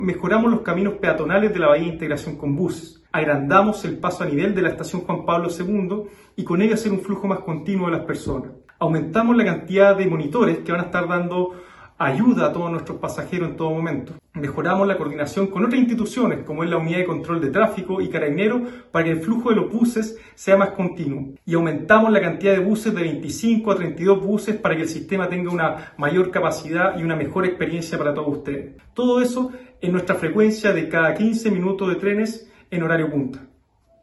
Mejoramos los caminos peatonales de la Bahía de Integración con buses. Agrandamos el paso a nivel de la estación Juan Pablo II y con ello hacer un flujo más continuo de las personas. Aumentamos la cantidad de monitores que van a estar dando ayuda a todos nuestros pasajeros en todo momento. Mejoramos la coordinación con otras instituciones, como es la Unidad de Control de Tráfico y Carabineros, para que el flujo de los buses sea más continuo. Y aumentamos la cantidad de buses de 25 a 32 buses para que el sistema tenga una mayor capacidad y una mejor experiencia para todos ustedes. Todo eso en nuestra frecuencia de cada 15 minutos de trenes en horario punta.